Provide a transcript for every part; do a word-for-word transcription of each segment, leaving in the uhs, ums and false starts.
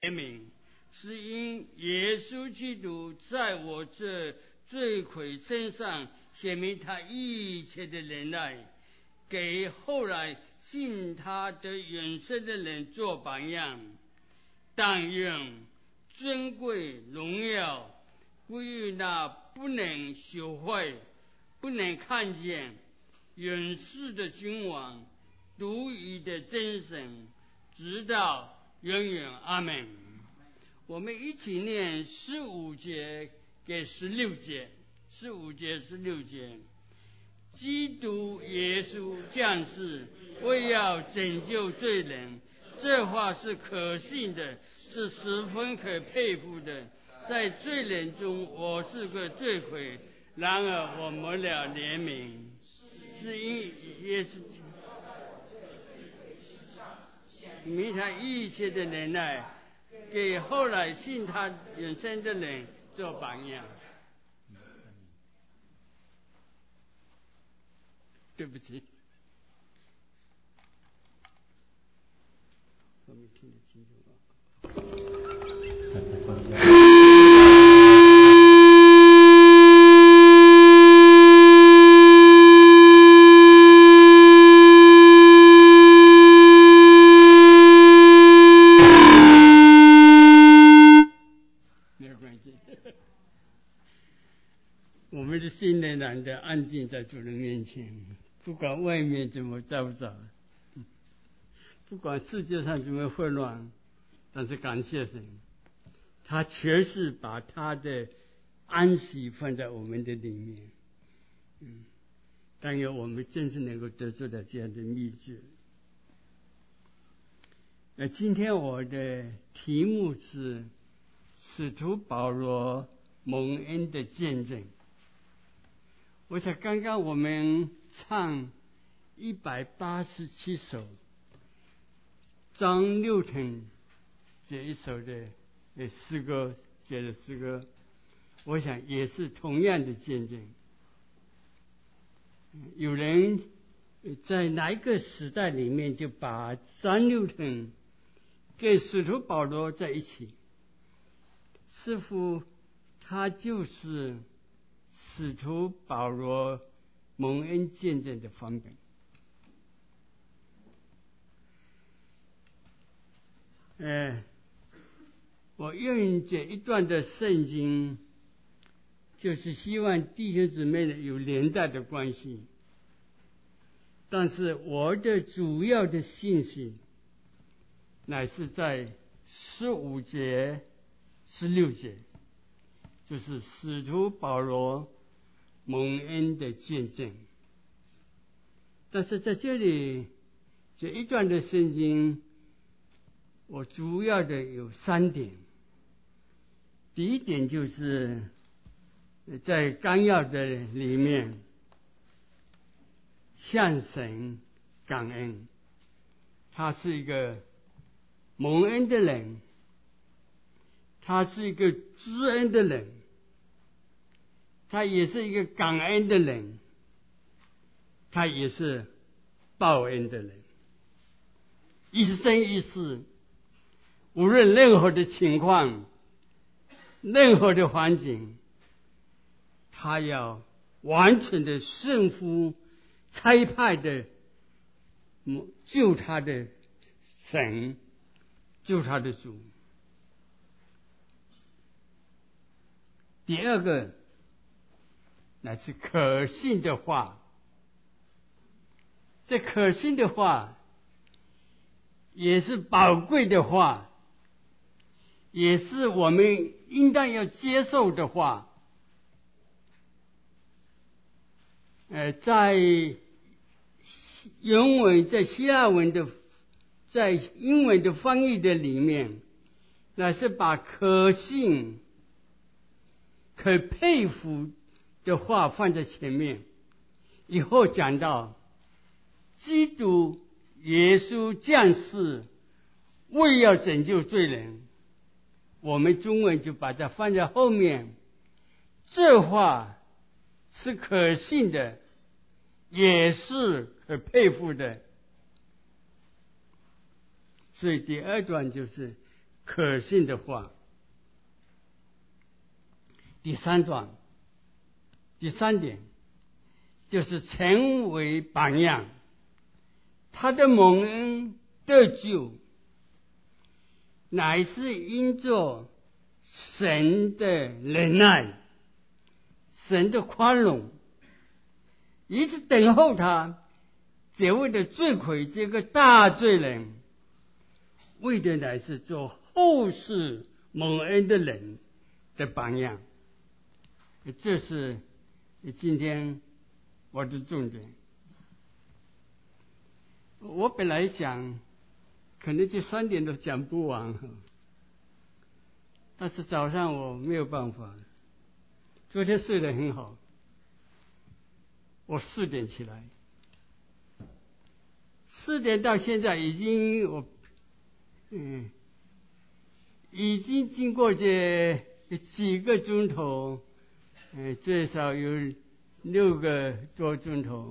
怜悯，是因耶稣基督在我这罪魁身上显明他一切的忍耐，给后来信他的永生的人做榜样。但愿尊贵荣耀归于那不能朽坏、不能看见、永世的君王，独一的真神，直到永远。阿们。我们一起念十五节给十六节，十五节十六节。基督耶稣降世，为要拯救罪人，这话是可信的，是十分可佩服的。在罪人中，我是个罪魁，然而我蒙了怜悯，是因耶稣明他一切的忍耐，给后来信他永生的人做榜样。对不起，我没听得清楚啊。没有关系，我们的心仍然的安静在主人面前。不管外面怎么嘈杂，不管世界上怎么混乱，但是感谢神，他确实把他的安息放在我们的里面。嗯，但愿我们真是能够得出的这样的秘诀。那今天我的题目是使徒保罗蒙恩的见证。我想刚刚我们唱一百八十七首张六腾这一首的诗歌，写的诗歌，我想也是同样的见证。有人在哪一个时代里面就把张六腾跟使徒保罗在一起，似乎他就是使徒保罗蒙恩见证的范本。呃，我用这一段的圣经，就是希望弟兄姊妹有连带的关系，但是我的主要的信息乃是在十五节、十六节，就是使徒保罗蒙恩的见证。但是在这里这一段的圣经，我主要的有三点。第一点就是在纲要的里面向神感恩，他是一个蒙恩的人，他是一个知恩的人，他也是一个感恩的人，他也是报恩的人。一生一世，无论任何的情况，任何的环境，他要完全的顺服差派的救他的神，救他的主。第二个乃是可信的话，这可信的话也是宝贵的话，也是我们应当要接受的话。呃，在原文、在希腊文的、在英文的翻译的里面，乃是把可信、可佩服的话放在前面，以后讲到基督耶稣降世，为要拯救罪人，我们中文就把它放在后面。这话是可信的，也是可佩服的。所以第二段就是可信的话。第三段，第三点就是成为榜样。他的蒙恩得救，乃是因着神的忍耐，神的宽容，一直等候他，这位的罪魁，这个大罪人，为的乃是做后世蒙恩的人的榜样。这是今天我的重点。我本来想可能这三点都讲不完，但是早上我没有办法，昨天睡得很好，我四点起来，四点到现在已经我嗯已经经过这几个钟头，嗯最少有六个多钟头，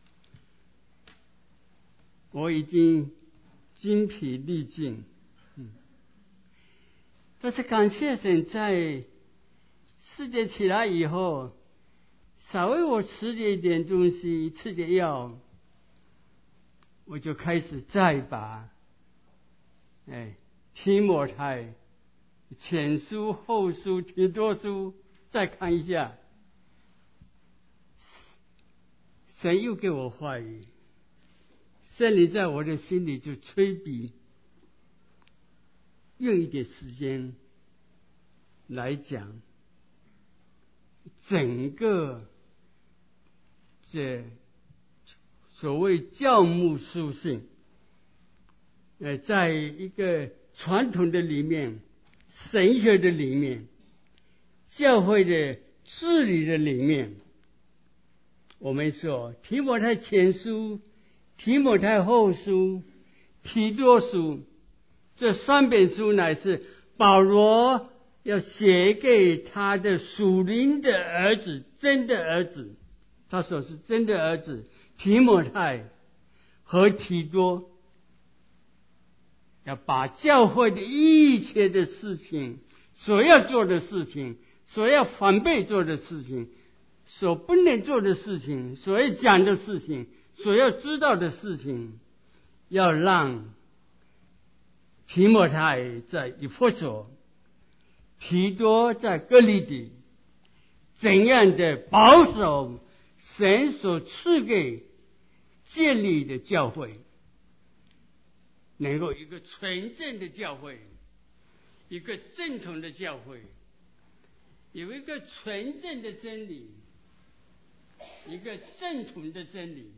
我已经精疲力尽，嗯，但是感谢神，在四点起来以后，稍微我吃点一点东西，吃点药，我就开始再把哎提摩太前书、后书、提多书再看一下。神又给我话语，圣灵在我的心里就催逼，用一点时间来讲整个这所谓教牧书信，呃，在一个传统的里面，神学的里面，教会的治理的里面，我们说提摩太前书、提摩太后书、提多书，这三本书乃是保罗要写给他的属灵的儿子，真的儿子，他说是真的儿子提摩太和提多，要把教会的一切的事情，所要做的事情，所要反对做的事情，所不能做的事情，所要讲的事情，所要知道的事情，要让提摩太在以弗所，提多在哥林多，怎样的保守神所赐给建立的教会，能够一个纯正的教会，一个正统的教会，有一个纯正的真理，一个正统的真理，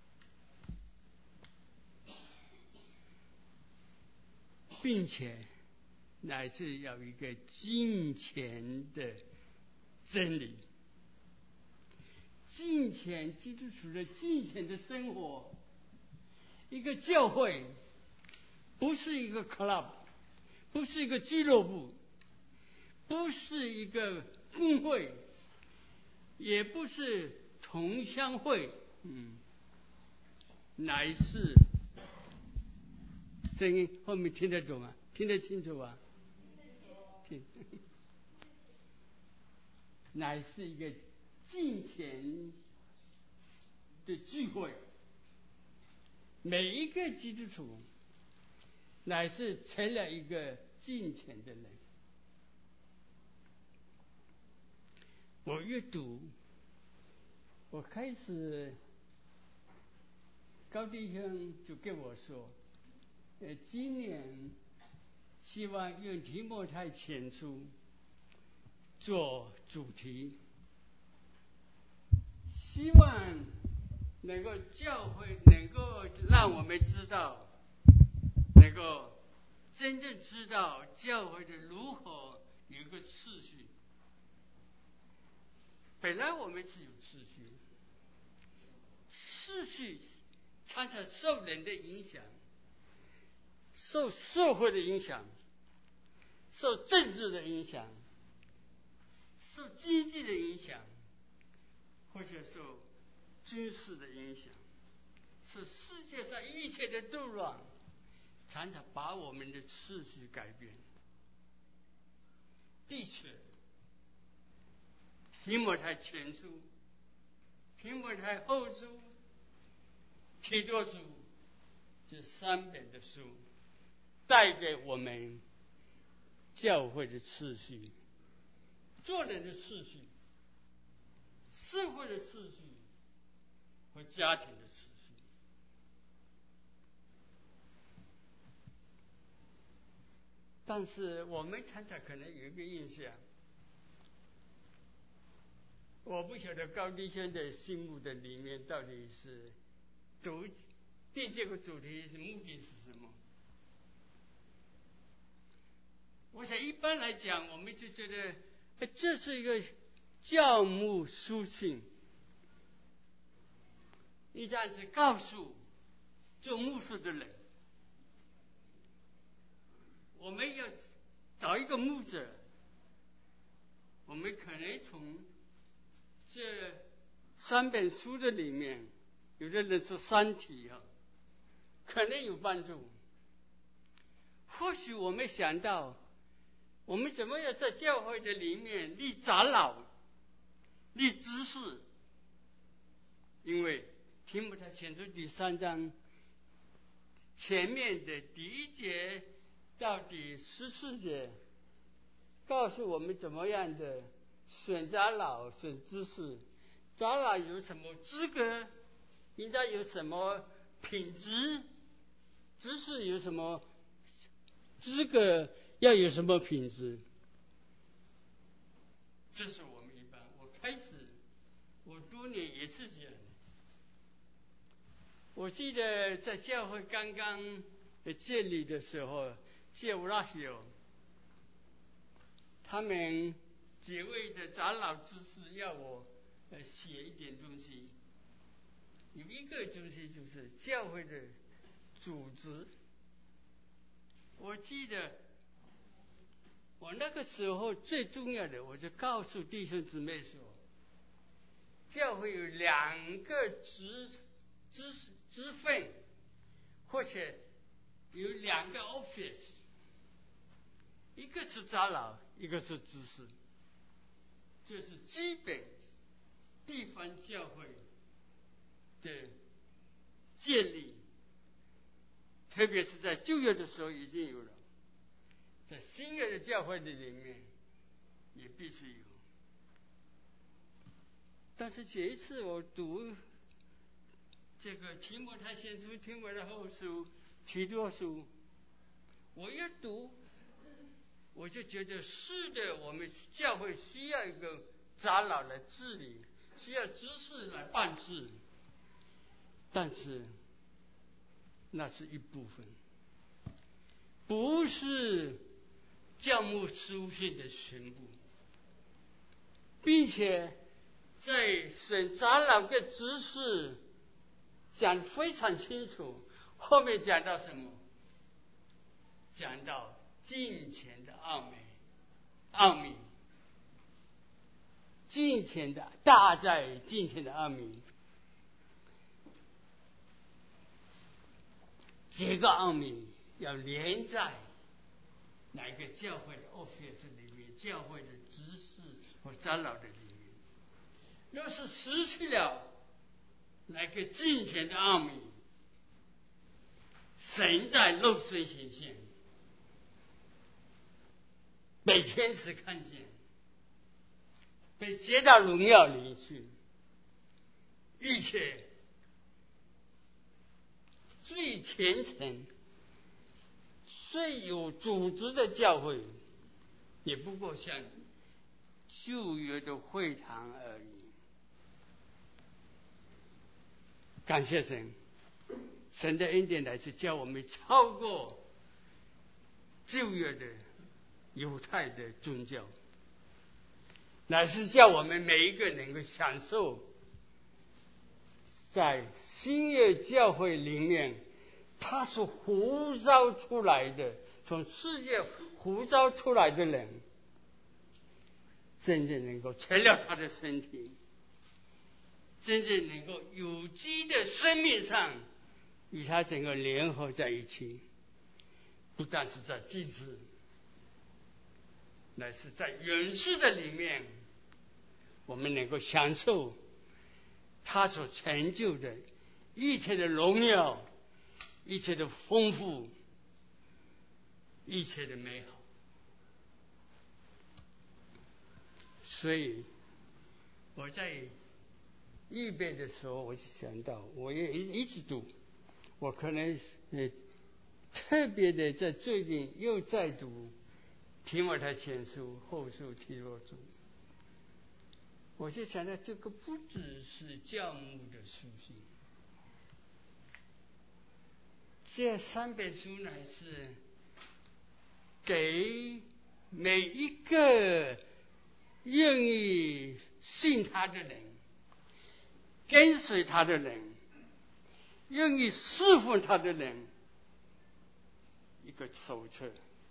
并且乃是要一个金钱的真理。金钱，基督徒的金钱的生活，一个教会不是一个 club， 不是一个俱乐部，不是一个工会，也不是同乡会，嗯，乃是声音后面听得懂啊？听得清楚啊？听，乃是一个金钱的聚会。每一个基督徒乃是成了一个金钱的人。我阅读，我开始高弟兄就跟我说，呃，今年希望用提摩太前书做主题，希望能够教会能够让我们知道，能够真正知道教会的如何有一个次序。本来我们是有次序，次序常常受人的影响，受社会的影响，受政治的影响，受经济的影响，或者受军事的影响，受世界上一切的动乱，常常把我们的次序改变。 提摩太前书、提摩太后书、提多书这三本的书，带给我们教会的次序、做人的次序、社会的次序和家庭的次序。但是我们常常可能有一个印象，我不晓得高弟兄的心目的里面到底是读对这个主题的目的是什么？我想一般来讲，我们就觉得，哎，这是一个教牧书信，一旦是告诉做牧师的人，我们要找一个牧者，我们可能从这三本书的里面，有的人是三体啊，可能有帮助。或许我们想到，我们怎么样在教会的里面立长老、立执事？因为提摩太前书第三章前面的第一节到第十四节，告诉我们怎么样的选长老、选执事，长老有什么资格，应该有什么品质，执事有什么资格，要有什么品质。这是我们一般，我开始我多年也是这样的。我记得在教会刚刚建立的时候，建乌拉西欧他们几位的长老执事要我呃写一点东西，有一个东西就是教会的组织。我记得我那个时候最重要的，我就告诉弟兄姊妹说，教会有两个职职职分，或者有两个 office， 一个是长老，一个是执事，这是基本地方教会的建立，特别是在旧约的时候已经有了，在新约的教会的里面也必须有。但是这一次我读这个提摩太前书、提摩太后书、提多书，我一读我就觉得是的，我们教会需要一个长老来治理，需要执事来办事，但是那是一部分，不是教牧书信的全部，并且在选长老跟执事讲非常清楚，后面讲到什么？讲到金钱的奥秘，奥秘，金钱的大在金钱的奥秘。这个奥秘要连在哪个教会的 office 里面，教会的执事或长老的里面。若是失去了那个金钱的奥秘，神在肉身显现，被天使看见，被接到荣耀里去，一切最虔诚、最有组织的教会，也不过像旧约的会堂而已。感谢神，神的恩典乃是叫我们超过旧约的犹太的宗教，乃是叫我们每一个能够享受在新约教会里面他所呼召出来的，从世界呼召出来的人，真正能够成了他的身体，真正能够有机的生命上与他整个联合在一起，不但是在祭祀，乃是在人世的里面， 我们能够享受他所成就的一切的荣耀，一切的丰富，一切的美好。所以我在预备的时候，我就想到，我也一直读，我可能呃特别的在最近又在读提摩太前书、后书、提多书，我就想到这个不只是教牧的书信，这三本书乃是给每一个愿意信他的人，跟随他的人，愿意侍奉他的人一个手册。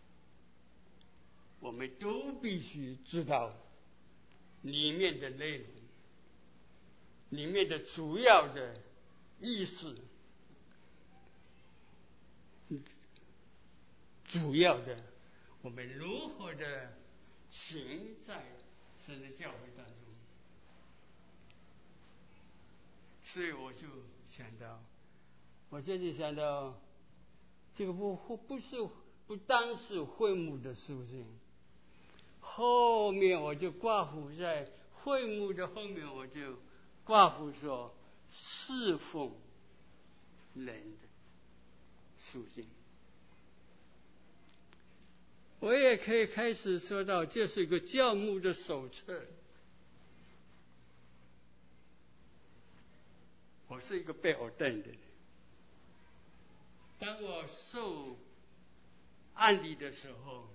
我们都必须知道里面的内容，里面的主要的意思，主要的我们如何的行在神的教会当中。所以我就想到，我这里想到这个不不是不单是会幕的书信，后面我就挂号在会幕的后面，我就挂号说侍奉人的书信。我也可以开始说到，这是一个教牧的手册。我是一个被ordined的人，当我受案例的时候，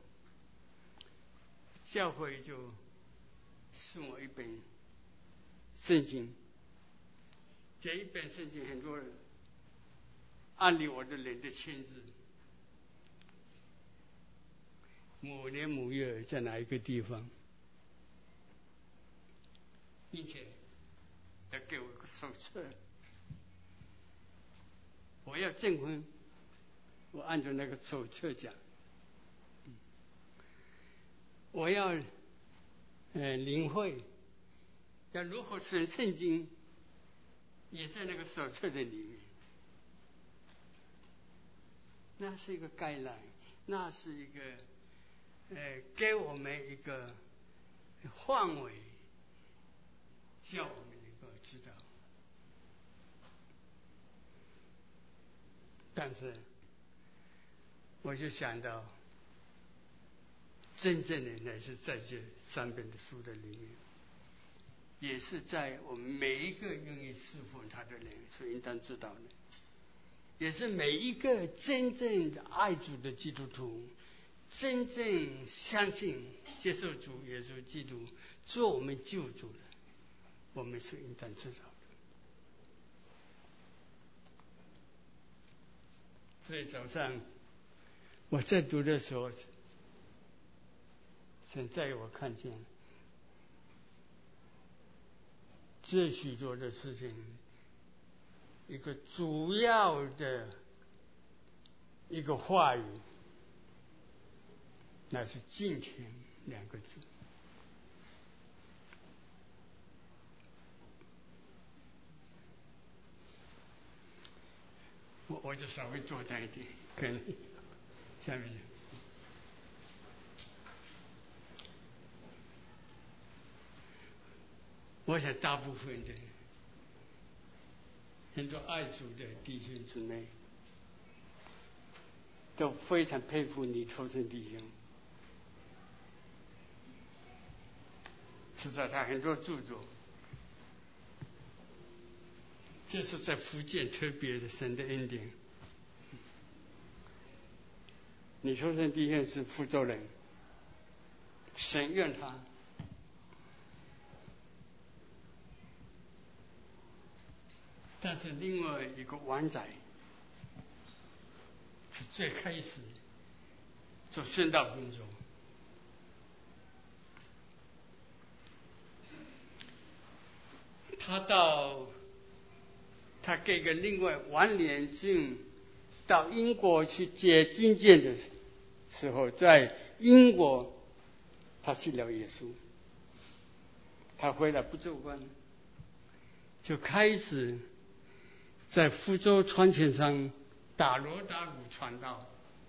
教会就送我一本圣经。这一本圣经很多人案例我的人的签字，某年某月在哪一个地方，并且要给我一个手册，我要证婚，我按照那个手册讲。我要呃领会，要如何选圣经，也在那个手册的里面。那是一个概览，那是一个呃给我们一个范围，叫我们能够知道。但是我就想到，真正的乃是在这三本的书的里面，也是在我们每一个愿意侍奉他的人所应当知道的，也是每一个真正的爱主的基督徒，真正相信接受主耶稣基督做我们救主的，我们所应当知道的。所以早上我在读的时候，现在我看见这许多的事情，一个主要的一个话语，那是敬虔两个字。我我就稍微坐在一点，跟下面。我想大部分的很多爱主的弟兄姊妹都非常佩服你投身弟兄，是在他很多著作，这是在福建特别的神的恩典。你投身弟兄是福州人，神愿他。但是另外一个王仔是最开始做宣道工作，他到他给个另外王连俊到英国去接金剑的时候，在英国他信了耶稣， 他回来不做官，就开始在福州船前上打锣打鼓传道。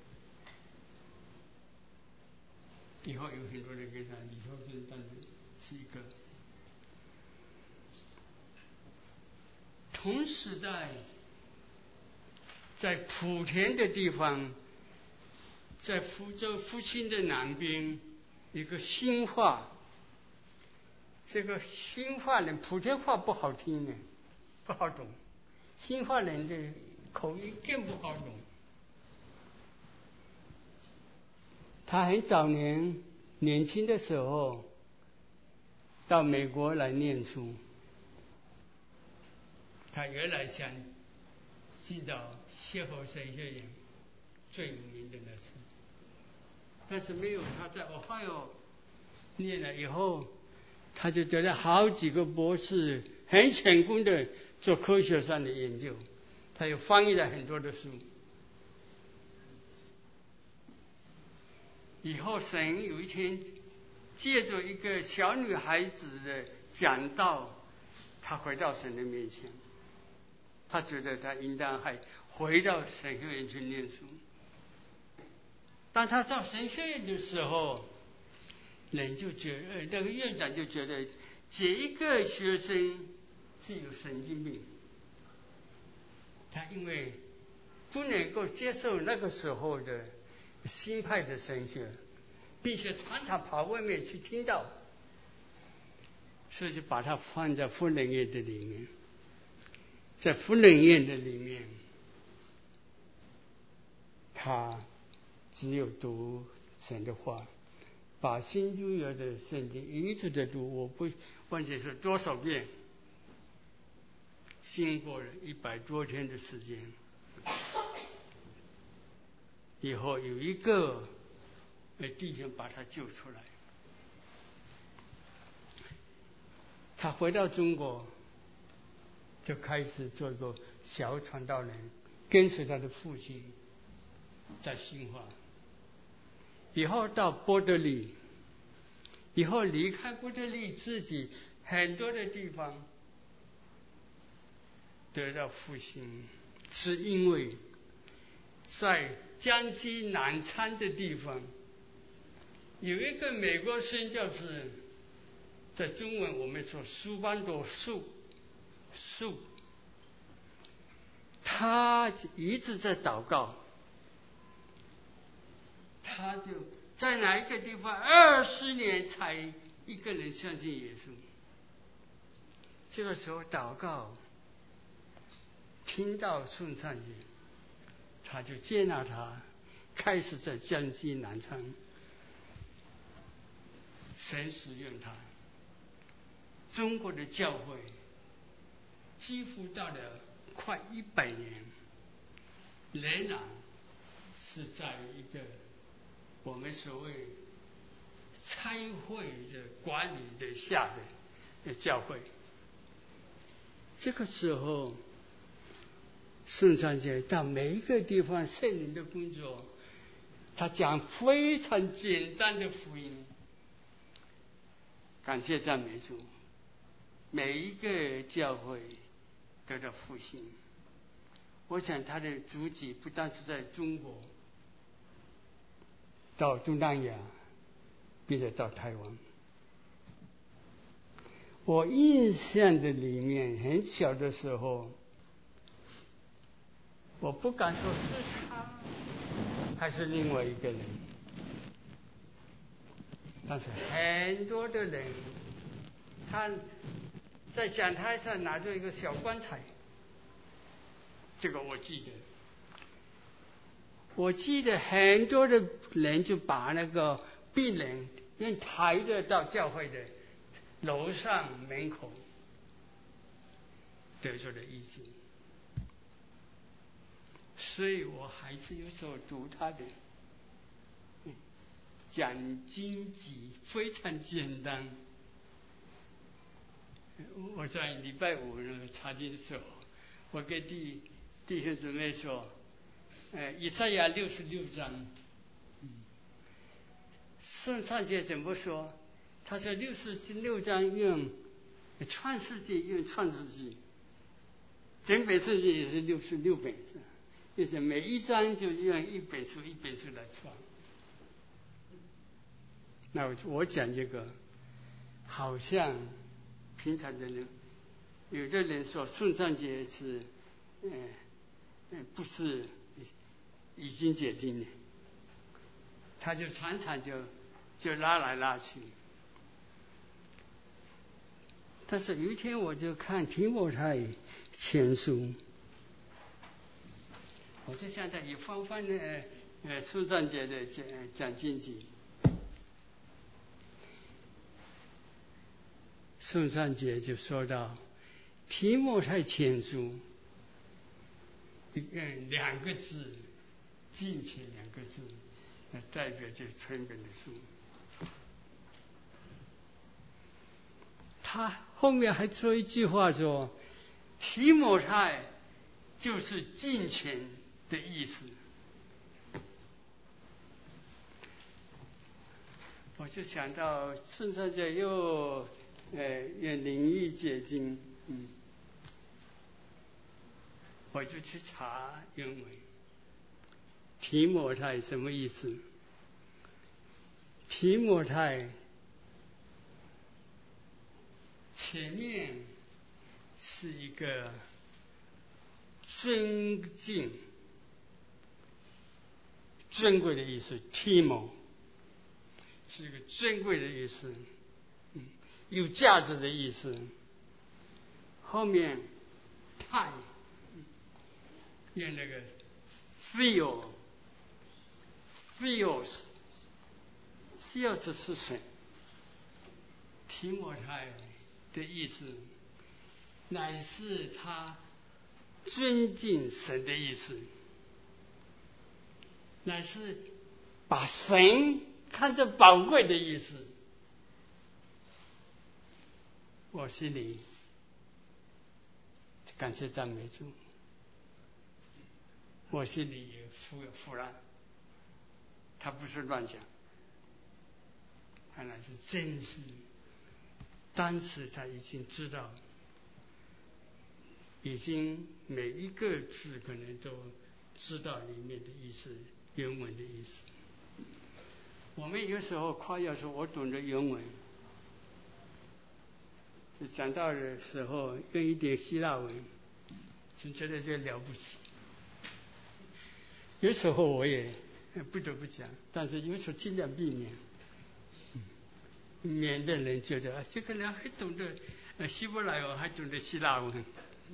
以后有很多人跟他，李后真当然是一个。同时代，在莆田的地方，在福州福清的南边，一个新化。这个新化人，莆田话不好听呢，不好懂。新化人的口音更不好懂。他很早年年轻的时候到美国来念书，他原来想进到谢和神学院最有名的那次，但是没有。他在俄亥俄念了以后，他就得了好几个博士，很成功的做科学上的研究，他又翻译了很多的书。以后神有一天借着一个小女孩子的讲道，他回到神的面前，他觉得他应当还回到神学院去念书。当他到神学院的时候，人就觉得那个院长就觉得这一个学生是有神经病，他因为不能够接受那个时候的新派的神学，并且常常跑外面去听到，所以就把他放在夫人院的里面。在夫人院的里面，他只有读神的话，把新旧约的圣经一直的读，我不忘记是多少遍。经过了一百多天的时间以后，有一个弟兄把他救出来。他回到中国，就开始做一个小传道人，跟随他的父亲在兴化。以后到波德利，以后离开波德利，自己很多的地方得到复兴，是因为在江西南昌的地方有一个美国宣教士，在中文我们说苏班多树树，他一直在祷告，他就在哪一个地方二十年才一个人相信耶稣。这个时候祷告，听到宋尚节，他就接纳他，开始在江西南昌，神使用他。中国的教会几乎到了快一百年，仍然是在一个我们所谓差会的管理的下的教会。这个时候宋尚节到每一个地方圣灵的工作，他讲非常简单的福音，感谢赞美主，每一个教会得到复兴。我想他的足迹不但是在中国，到东南亚，并且到台湾。我印象的里面，很小的时候，我不敢说是他还是另外一个人，但是很多的人，他在讲台上拿着一个小棺材，这个我记得。我记得很多的人就把那个病人用抬着到教会的楼上门口，得着了医治。所以我还是有时候读他的讲经集，非常简单。我在礼拜五那个查经的时候，我跟弟弟兄姊妹说，呃，以赛亚六十六章，宋尚节怎么说？ 他说六十六章用创世纪，用创世纪，整本圣经也是六十六本，就是每一章就用一本书一本书来创。那我我讲这个，好像平常的人，有的人说圣诞节是，嗯、呃，不是已经解禁了，他就常常就就拉来拉去。但是有一天我就看提摩太前书，我就想到有方方的呃圣诞节的讲讲经集。圣诞节就说到提摩太前书，嗯，两个字，敬虔两个字，那代表这全本的书。他后面还说一句话说，提摩太就是敬虔的意思。我就想到圣诞节又呃有灵异解经，嗯，我就去查原文，提摩太什么意思？提摩太前面是一个尊敬、尊贵的意思，提摩是一个尊贵的意思，嗯，有价值的意思。后面太用那个 feel feels feels 是神，提摩太的意思乃是他尊敬神的意思，乃是把神看作宝贵的意思。我心里感谢赞美主，我心里也服服了，他不是乱讲，他乃是真实。当时他已经知道，已经每一个字可能都知道里面的意思，原文的意思。我们有时候夸耀说我懂得原文，讲到的时候用一点希腊文，就觉得这了不起。有时候我也不得不讲，但是有时候尽量避免，免得人觉得这个人还懂得希伯来文，还懂得希腊文。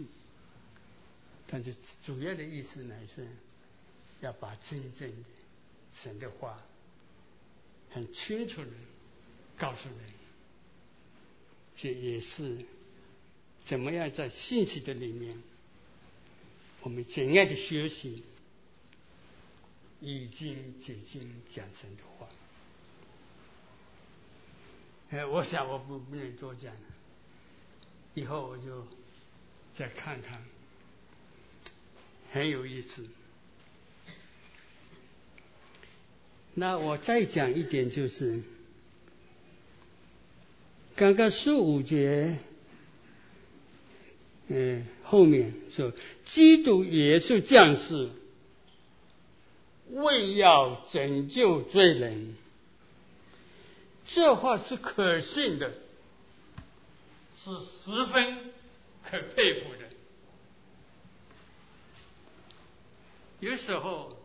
但是主要的意思乃是要把真正的神的话很清楚的告诉人，这也是怎么样在信息的里面，我们怎样的学习已经解经讲神的话。哎，我想我不不能多讲了，以后我就再看看，很有意思。那我再讲一点，就是刚刚十五节，嗯，后面说基督耶稣降世，为要拯救罪人，这话是可信的，是十分可佩服的。有时候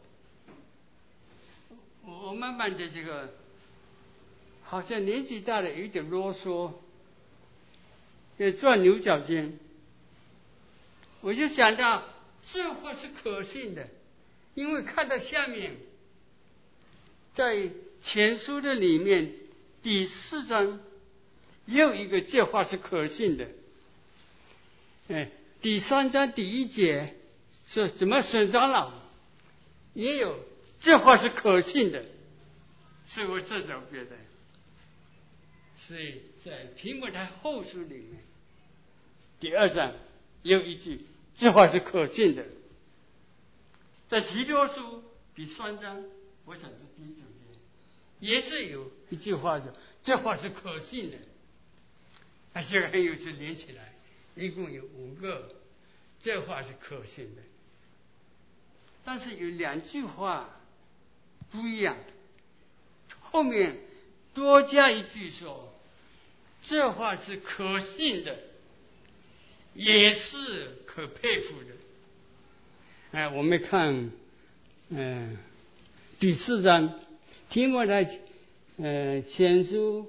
我慢慢的这个好像年纪大了有点啰嗦，也钻牛角尖，我就想到这话是可信的，因为看到下面在前书的里面第四章也有一个这话是可信的。哎，第三章第一节是怎么选长老，也有这话是可信的，所以我这种觉得，所以在提摩太后书里面第二章也有一句这话是可信的，在提多书第三章我想是第九节也是有一句话说这话是可信的，而且很有趣，连起来一共有五个，这话是可信的。但是有两句话不一样，后面多加一句说，这话是可信的，也是可佩服的。哎，我们看，嗯、呃，第四章，提摩太呃前书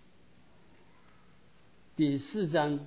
第四章，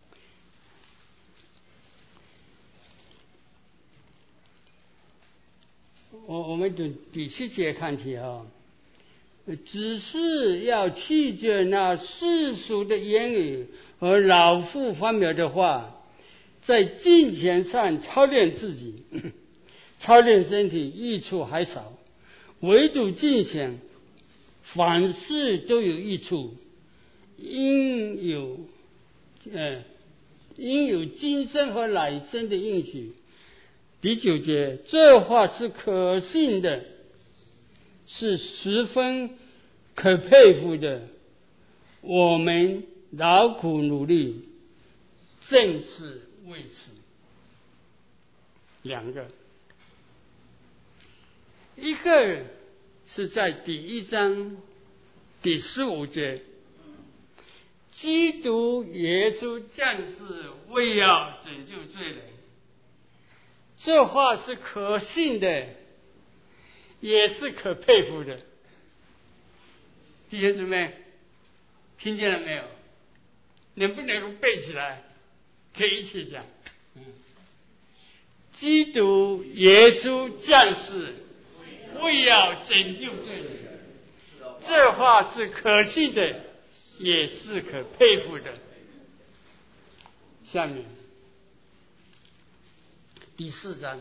我我们从第七节看起啊，只是要弃绝那世俗的言语和老妇发表的话，在金钱上操练自己，操练身体益处还少，唯独金钱，凡事都有益处，应有呃应有今生和来生的应许。第九节，这话是可信的，是十分可佩服的，我们劳苦努力，正是为此。两个，一个是在第一章第十五节，基督耶稣降世为要拯救罪人，这话是可信的，也是可佩服的。弟兄姊妹，听见了没有？能不能够背起来？可以一起讲。嗯，基督耶稣降世为要拯救罪人，这话是可信的，也是可佩服的。下面第四章，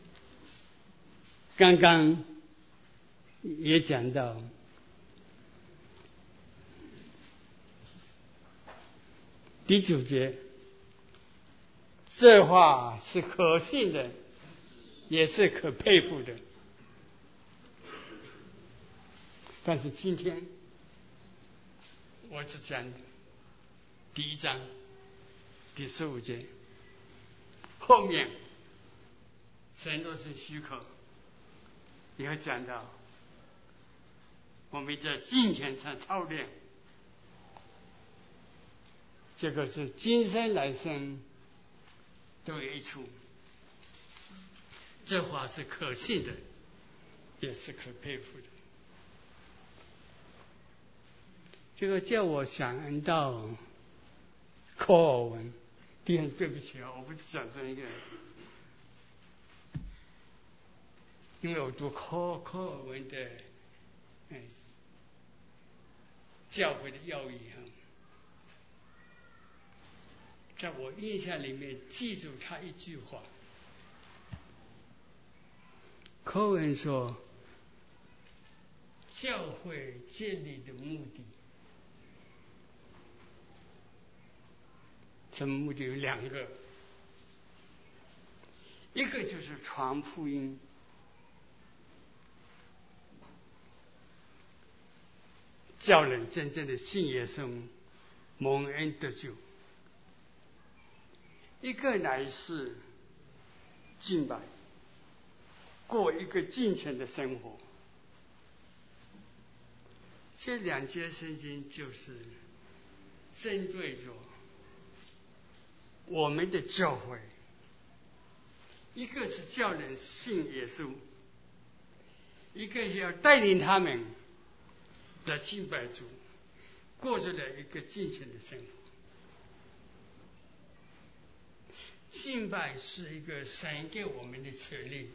刚刚也讲到，第九节，这话是可信的，也是可佩服的。但是今天我只讲第一章第十五节，后面神若是许可，也会讲到我们在金钱上操练，这个是今生来生都有益处。这话是可信的，也是可佩服的。这个叫我想到科尔文，弟兄对不起啊，我不是讲这一个，因为我读科科尔文的哎教会的要义哈，在我印象里面记住他一句话，科尔文说，教会建立的目的，什么目的？有两个，一个就是传福音，叫人真正的信耶稣，蒙恩得救；一个乃是敬拜，过一个敬虔的生活。这两节圣经就是针对着我们的教会，一个是叫人信耶稣，一个是要带领他们来敬拜主，过着了一个敬虔的生活。敬拜是一个神给我们的权利，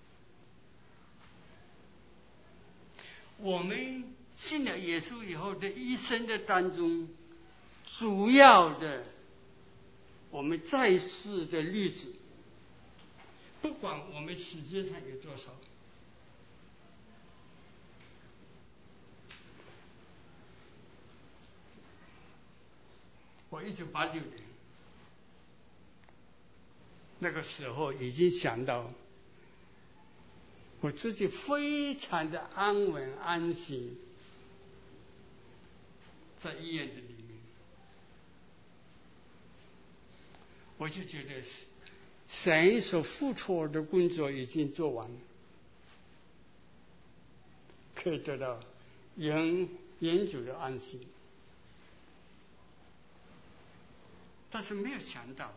我们信了耶稣以后的一生的当中，主要的我们在世的日子，不管我们时间上有多少，我一九八六年那个时候已经想到，我自己非常的安稳安心， 在医院的里面，我就觉得神所付出的工作已经做完了，可以得到永永久的安息。但是没有想到，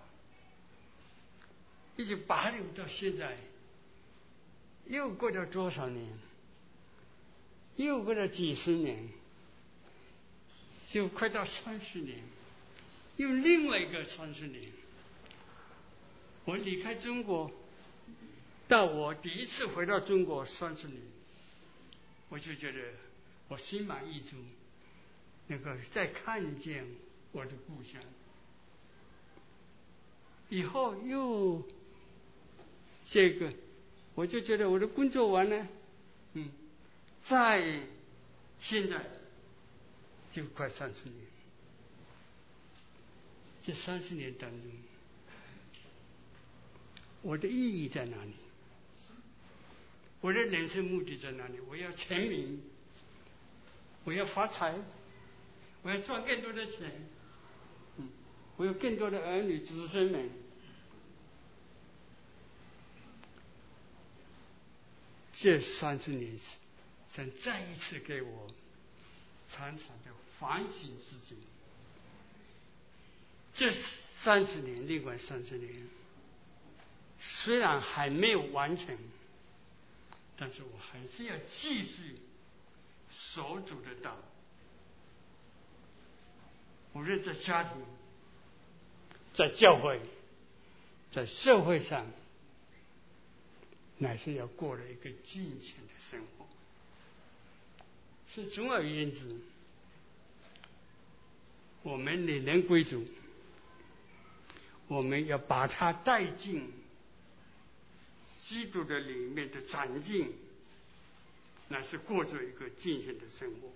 一九八六到现在，又过了多少年？又过了几十年，就快到三十年，又另外一个三十年。我离开中国，到我第一次回到中国三十年，我就觉得我心满意足，能够再看见我的故乡。以后又这个，我就觉得我的工作完了，嗯，在现在就快三十年。这三十年当中，我的意义在哪里？我的人生目的在哪里？我要成名，我要发财，我要赚更多的钱，嗯，我有更多的儿女子孙们。这三十年，神再一次给我常常的反省自己。这三十年，另外三十年，虽然还没有完成，但是我还是要继续守主的道。无论在家庭、在教会、在社会上，乃是要过了一个敬虔的生活。是总而言之，我们领人归主，我们要把他带进基督的里面的长进，乃是过着一个敬虔的生活。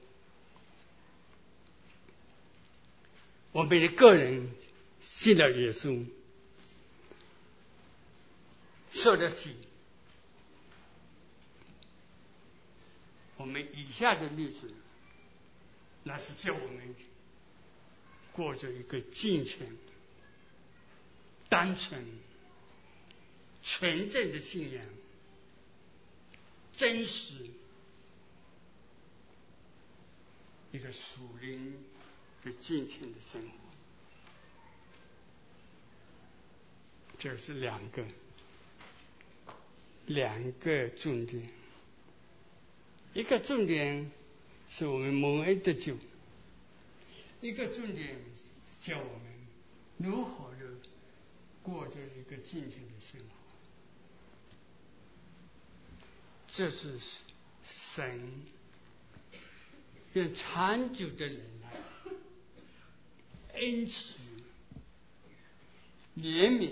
我们的个人信了耶稣，受得洗，我们以下的日子，那是叫我们过着一个敬虔、单纯、纯正的信仰，真实一个属灵的敬虔的生活。这是两个两个重点。一个重点是我们蒙恩得救，一个重点叫我们如何的过着一个敬虔的生活。这是神用长久的忍耐、恩慈、怜悯，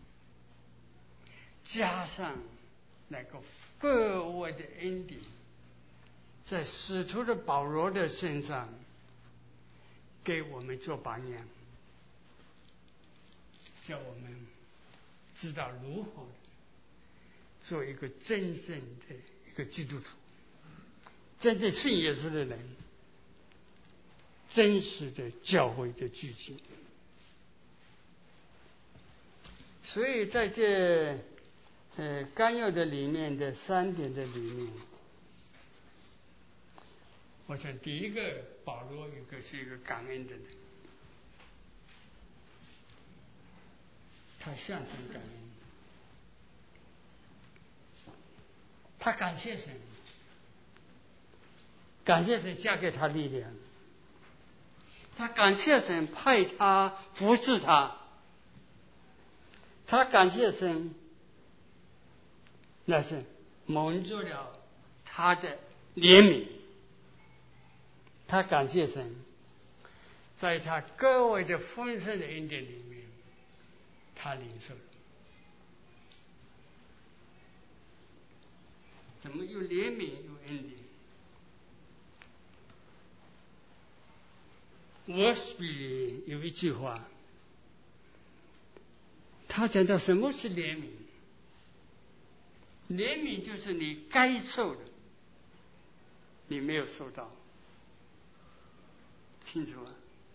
加上那个各位的恩典，在使徒的保罗的身上给我们做榜样，叫我们知道如何做一个真正的一个基督徒，真正信耶稣的人，真实的教会的聚集。所以在这呃纲要的里面的三点的里面，我想第一个保罗一个是一个感恩的人，他向神感恩，他感谢神，感谢神加给他力量，他感谢神派他服侍他，他感谢神，那是蒙住了他的怜悯。他感谢神，在他各位的丰盛的恩典里面，他领受了。怎么有怜悯有恩典？我比有一句话，他讲到什么是怜悯？怜悯就是你该受的，你没有受到。 清楚啊！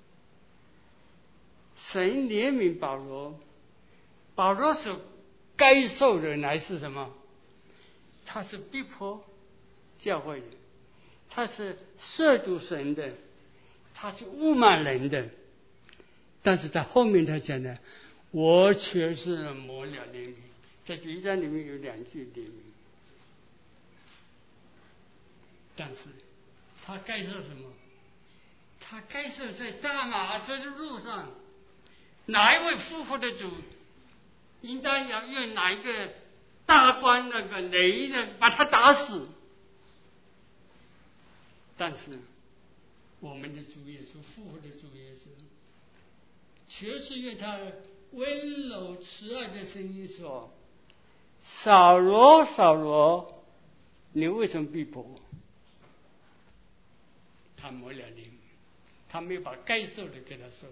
神怜悯保罗，保罗所该受的乃是什么？他是逼迫教会的，他是亵渎神的，他是侮骂人的。但是他后面他讲的，我却是抹了怜悯。在第一章里面有两句怜悯，但是他该受什么？他该受在大马这的路上，哪一位复活的主，应当要用哪一个大官那个雷呢，把他打死。但是我们的主耶稣，复活的主耶稣，却是用他温柔慈爱的声音说：“扫罗，扫罗，你为什么逼迫我？”他抹了怜悯，他没有把该受的给他说。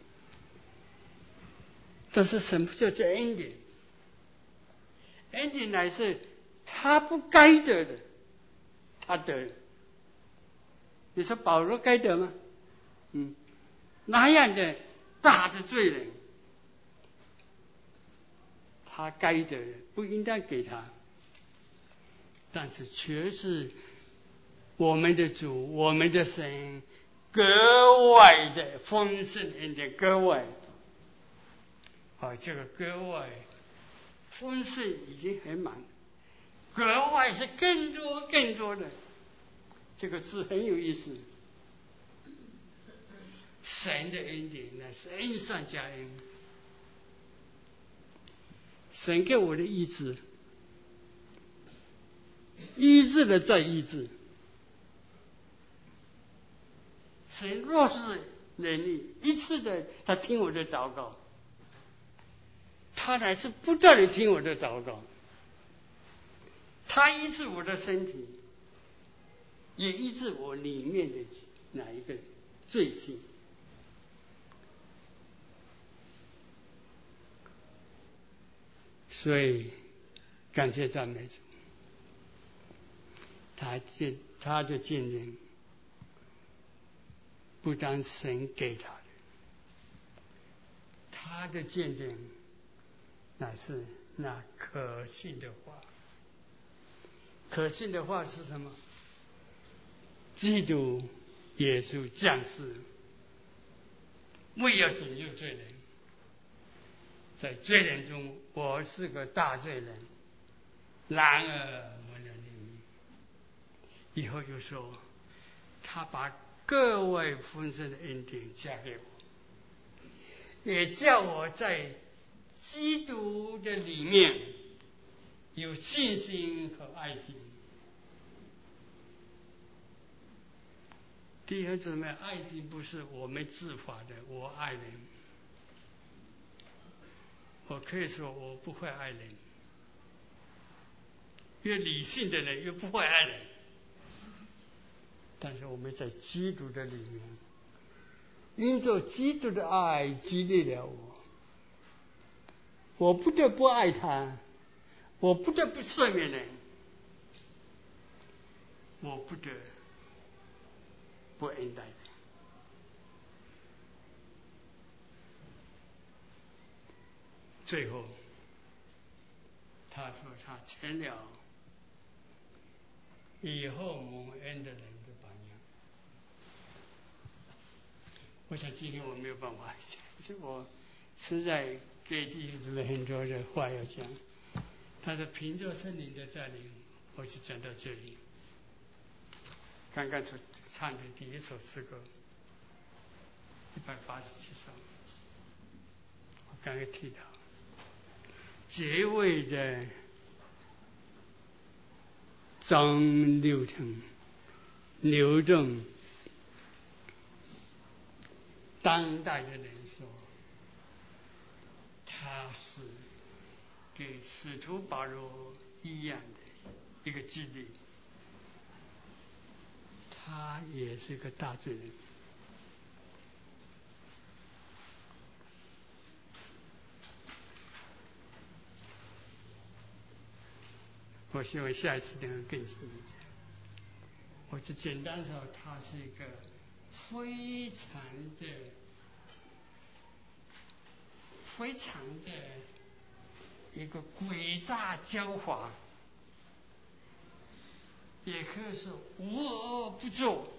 这是什么叫做恩典？恩典乃是他不该得的，他得了。你说保罗该得吗？嗯，那样的大的罪人，他该得的不应当给他，但是却是我们的主，我们的神格外的丰盛恩典，格外啊，这个格外丰盛已经很满，格外是更多更多的。这个字很有意思，神的恩典乃是恩上加恩。神给我的医治，医治了再医治。神若是能力一次的，他听我的祷告，他乃是不断的听我的祷告，他医治我的身体，也医治我里面的哪一个罪性。所以感谢赞美主，他见他的见证，不单神给他的，他的见证乃是那可信的话。可信的话是什么？基督耶稣降世，为要拯救罪人。在罪人中，我是个大罪人，然而我的灵以后就说，他把各位丰盛的恩典加给我，也叫我在基督的里面有信心和爱心。弟兄姊妹，爱心不是我们自发的，我爱人。我可以说我不会爱人，越理性的人越不会爱人。但是我们在基督的里面，因着基督的爱激励了我，我不得不爱他，我不得不赦免人，我不得不恩待人。最后他说他成了以后蒙恩的人的榜样。我想今天我没有办法讲，我实在给弟兄姊妹很多的话要讲，他是凭着圣灵的带领，我就讲到这里。刚刚所唱的第一首诗歌一百八十七首，我刚刚提到结尾的张流腾流动，当代的人说，他是给使徒保罗一样的一个激励，他也是个大罪人。我希望下一次能更进一步。我就简单说，他是一个非常的、非常的一个诡诈狡猾，也可以说无恶不作。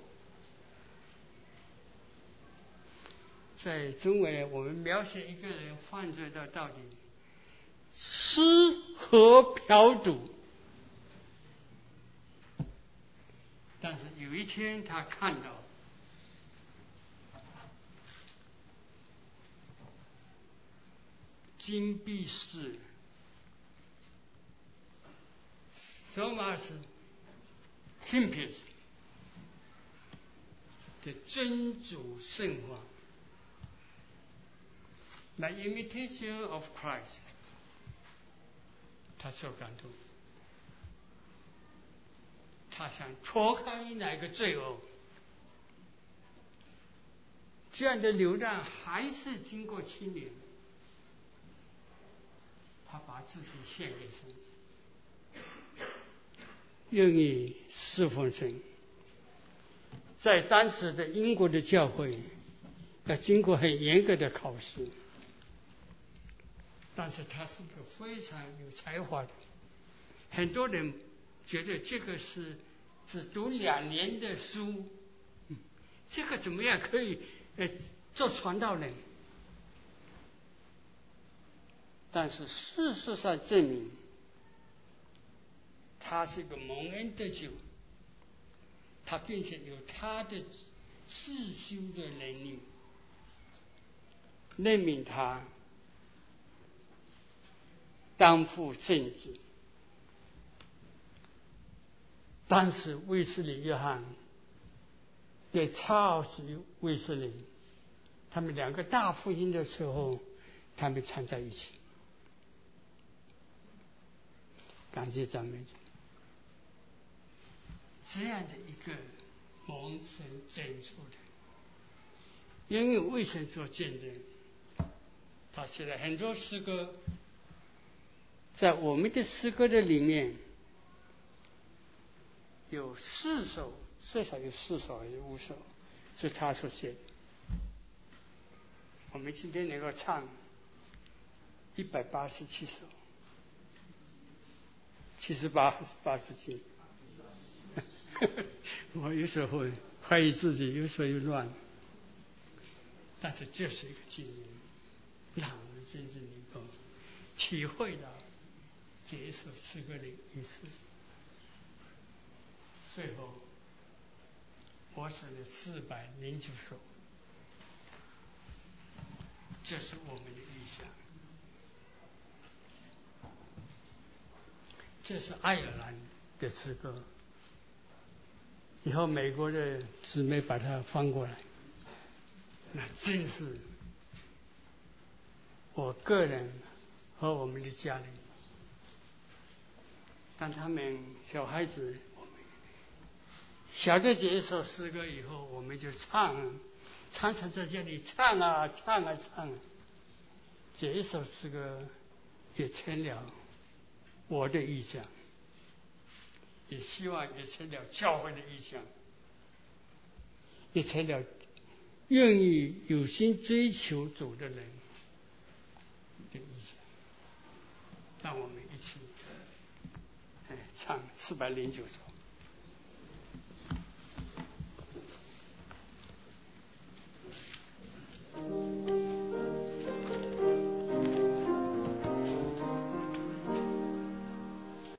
在中文，我们描写一个人犯罪到到底，吃喝嫖赌。但是有一天，他看到金币是什么是 Tempest 的真主圣化 ，The Imitation of Christ， 他受感动。他想脱开那个罪恶，这样的流浪还是经过七年，他把自己献给神，愿意侍奉神。在当时的英国的教会，要经过很严格的考试，但是他是个非常有才华的，很多人觉得这个是只读两年的书，嗯，这个怎么样可以呃做传道人？但是事实上证明，他是个蒙恩的救，他并且有他的自修的能力，任命他担负政治。但是卫斯理约翰对查尔斯卫斯理，他们两个大复兴的时候，他们缠在一起。感谢赞美主，这样的一个蒙神拯救的，因为为神做见证，他写了很多诗歌，在我们的诗歌的里面有四首，最少有四首还是五首是他所写的。我们今天能够唱一百八十七首，七十八还是八十七？我有时候会怀疑自己，有时候又乱。但是这是一个经验，让我们真正能够体会到这一首诗歌的意思。最后，我写了四百零九首，这是我们的意向。这是爱尔兰的诗歌，以后美国的姊妹把它翻过来，那真是我个人和我们的家人。当他们小孩子晓得这一首诗歌以后，我们就唱，常常在这里唱啊唱啊唱啊。这一首诗歌也成了我的意向，也希望也成了教会的意向，也成了愿意有心追求主的人的意向。让我们一起哎唱四百零九首。